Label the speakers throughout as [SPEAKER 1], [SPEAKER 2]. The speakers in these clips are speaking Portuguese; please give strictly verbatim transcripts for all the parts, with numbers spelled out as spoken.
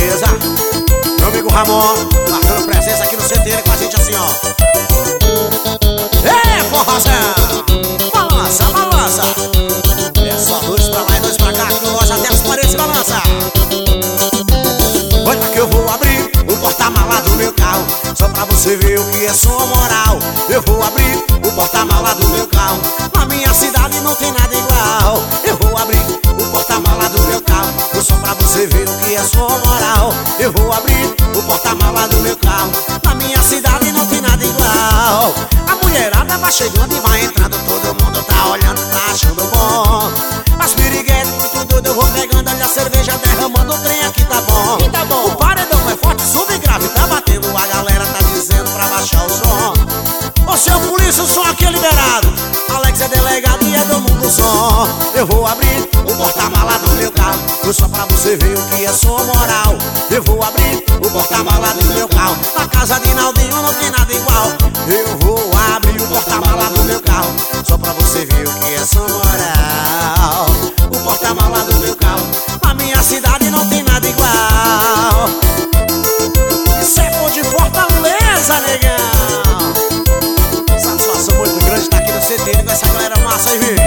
[SPEAKER 1] beleza? Meu amigo Ramon, marcando presença aqui no C T N com a gente assim, ó. É, forrozão! Balança, balança! É só dois pra lá e dois pra cá, que no loja até as paredes balança. Olha que eu vou abrir o porta-mala do meu carro, só pra você ver o que é sua moral. Eu vou abrir o porta-mala do meu carro, na minha cidade não tem nada igual. Eu vou abrir o porta-mala do meu carro, só pra você ver o que é sua moral. Eu vou abrir o porta-mala do meu carro, na minha cidade não tem nada igual. A mulherada vai chegando e vai entrando, todo mundo tá olhando, tá achando bom. As piriguetes muito doido, eu vou pegando ali a cerveja, derramando o trem aqui, tá bom.
[SPEAKER 2] E tá bom.
[SPEAKER 1] O paredão é forte, sub grave, tá batendo, a galera tá dizendo pra baixar o som. Ô seu polícia, o som aqui é liberado, Alex é delegado e é dono do som. Eu vou abrir o porta-mala do meu carro, só pra você ver o que é sua moral. Eu vou abrir o porta-mala do meu carro, na casa de Naldinho não tem nada igual. Eu vou abrir o porta-mala do meu carro, só pra você ver o que é sua moral. O porta-mala do meu carro, na minha cidade não tem nada igual. Isso é pô de Fortaleza, negão. Satisfação muito grande estar aqui no C T N com essa galera massa aí, viu?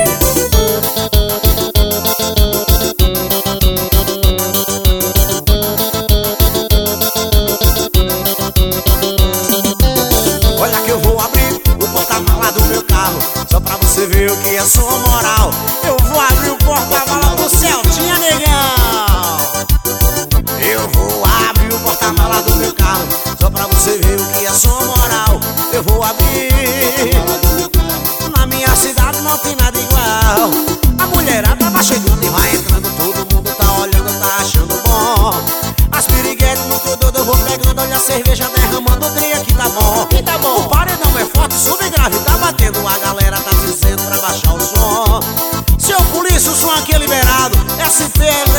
[SPEAKER 1] Olha que eu vou abrir o porta-mala do meu carro, só pra você ver o que é sua moral. Eu vou abrir o porta-mala do Celtinha, negão. Eu vou abrir o porta-mala do meu carro, só pra você ver o que é sua moral. Eu vou abrir, na minha cidade não tem nada igual. A mulherada vai chegando e vai entrando, todo mundo tá olhando, tá achando bom. As piriguetes muito doido, eu vou pegando, olha a cerveja derramando, o trem aqui tá bom.
[SPEAKER 2] E tá bom.
[SPEAKER 1] O paredão é forte, sub grave, tá batendo, a galera tá dizendo pra baixar o som. Seu polícia, o som aqui é liberado, S P L